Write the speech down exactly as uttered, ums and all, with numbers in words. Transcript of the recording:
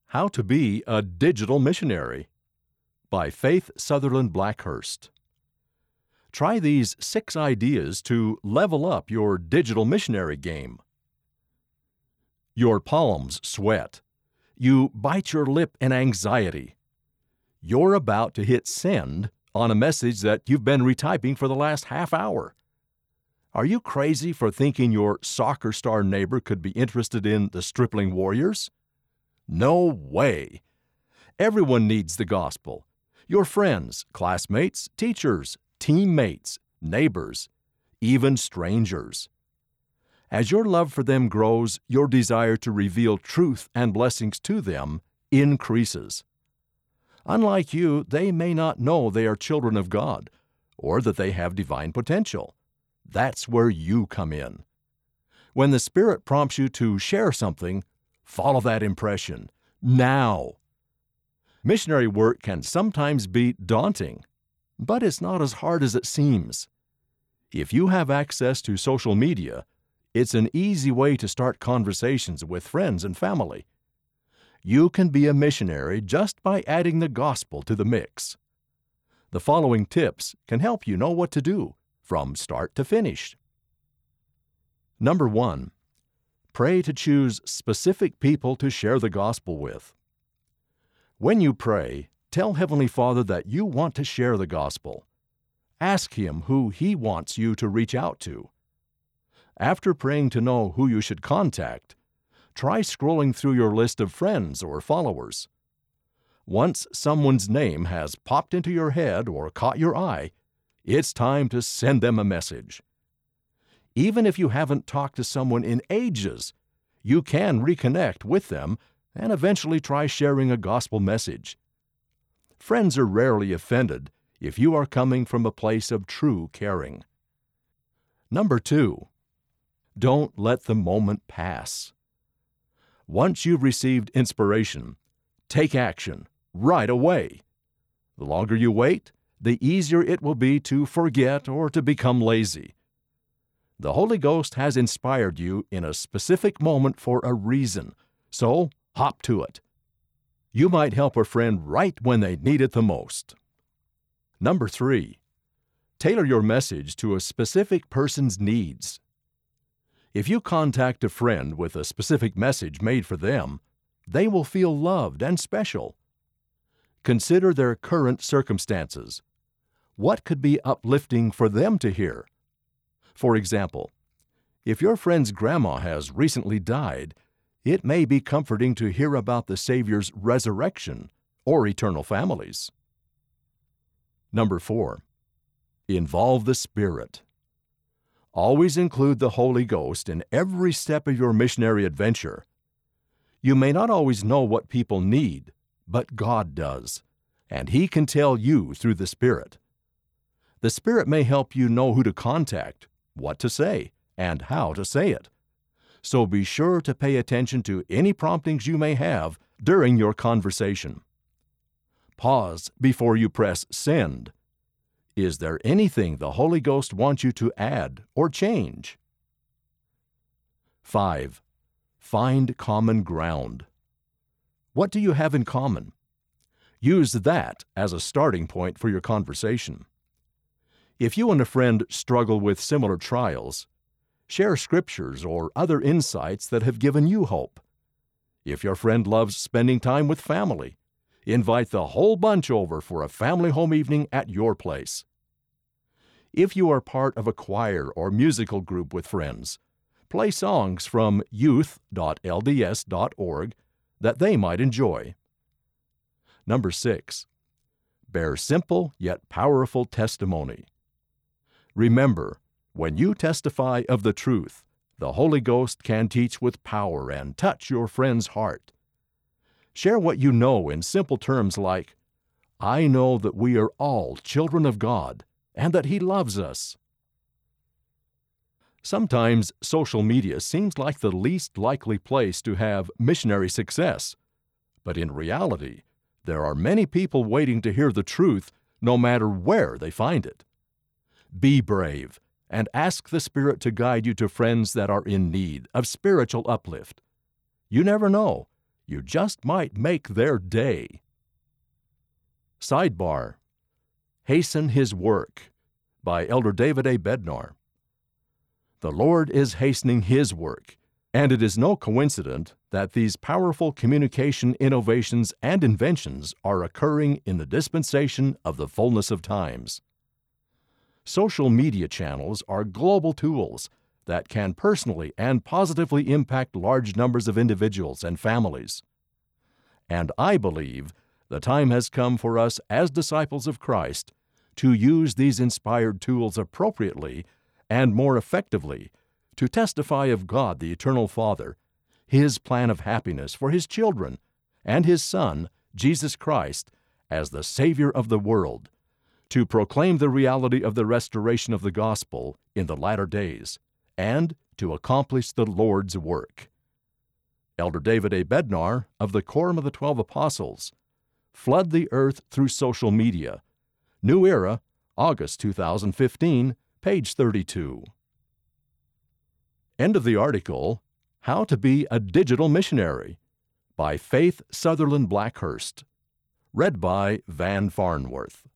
How to Be a Digital Missionary by Faith Sutherland Blackhurst. Try these six ideas to level up your digital missionary game. Your palms sweat. You bite your lip in anxiety. You're about to hit send on a message that you've been retyping for the last half hour. Are you crazy for thinking your soccer star neighbor could be interested in the Stripling Warriors? No way! Everyone needs the gospel. Your friends, classmates, teachers, teammates, neighbors, even strangers. As your love for them grows, your desire to reveal truth and blessings to them increases. Unlike you, they may not know they are children of God or that they have divine potential. That's where you come in. When the Spirit prompts you to share something, follow that impression, now. Missionary work can sometimes be daunting, but it's not as hard as it seems. If you have access to social media, it's an easy way to start conversations with friends and family. You can be a missionary just by adding the gospel to the mix. The following tips can help you know what to do from start to finish. Number one, pray to choose specific people to share the gospel with. When you pray, tell Heavenly Father that you want to share the gospel. Ask Him who He wants you to reach out to. After praying to know who you should contact, try scrolling through your list of friends or followers. Once someone's name has popped into your head or caught your eye, it's time to send them a message. Even if you haven't talked to someone in ages, you can reconnect with them and eventually try sharing a gospel message. Friends are rarely offended if you are coming from a place of true caring. Number two, don't let the moment pass. Once you've received inspiration, take action right away. The longer you wait, the easier it will be to forget or to become lazy. The Holy Ghost has inspired you in a specific moment for a reason, so hop to it. You might help a friend right when they need it the most. Number three, tailor your message to a specific person's needs. If you contact a friend with a specific message made for them, they will feel loved and special. Consider their current circumstances. What could be uplifting for them to hear? For example, if your friend's grandma has recently died, it may be comforting to hear about the Savior's resurrection or eternal families. Number four, involve the Spirit. Always include the Holy Ghost in every step of your missionary adventure. You may not always know what people need, but God does, and He can tell you through the Spirit. The Spirit may help you know who to contact, what to say, and how to say it. So be sure to pay attention to any promptings you may have during your conversation. Pause before you press send. Is there anything the Holy Ghost wants you to add or change? Five, find common ground. What do you have in common? Use that as a starting point for your conversation. If you and a friend struggle with similar trials, share scriptures or other insights that have given you hope. If your friend loves spending time with family, invite the whole bunch over for a family home evening at your place. If you are part of a choir or musical group with friends, play songs from youth dot L D S dot org that they might enjoy. Number six, bear simple yet powerful testimony. Remember, when you testify of the truth, the Holy Ghost can teach with power and touch your friend's heart. Share what you know in simple terms like, I know that we are all children of God and that He loves us. Sometimes social media seems like the least likely place to have missionary success, but in reality, there are many people waiting to hear the truth no matter where they find it. Be brave and ask the Spirit to guide you to friends that are in need of spiritual uplift. You never know. You just might make their day. Sidebar: Hasten His Work by Elder David A. Bednar. The Lord is hastening His work, and it is no coincidence that these powerful communication innovations and inventions are occurring in the dispensation of the fullness of times. Social media channels are global tools that can personally and positively impact large numbers of individuals and families. And I believe the time has come for us as disciples of Christ to use these inspired tools appropriately and more effectively to testify of God the Eternal Father, His plan of happiness for His children, and His Son, Jesus Christ, as the Savior of the world, to proclaim the reality of the restoration of the gospel in the latter days, and to accomplish the Lord's work. Elder David A. Bednar of the Quorum of the Twelve Apostles. Flood the Earth Through Social Media. New Era, August two thousand fifteen, page thirty-two. End of the article, How to Be a Digital Missionary, by Faith Sutherland Blackhurst. Read by Van Farnworth.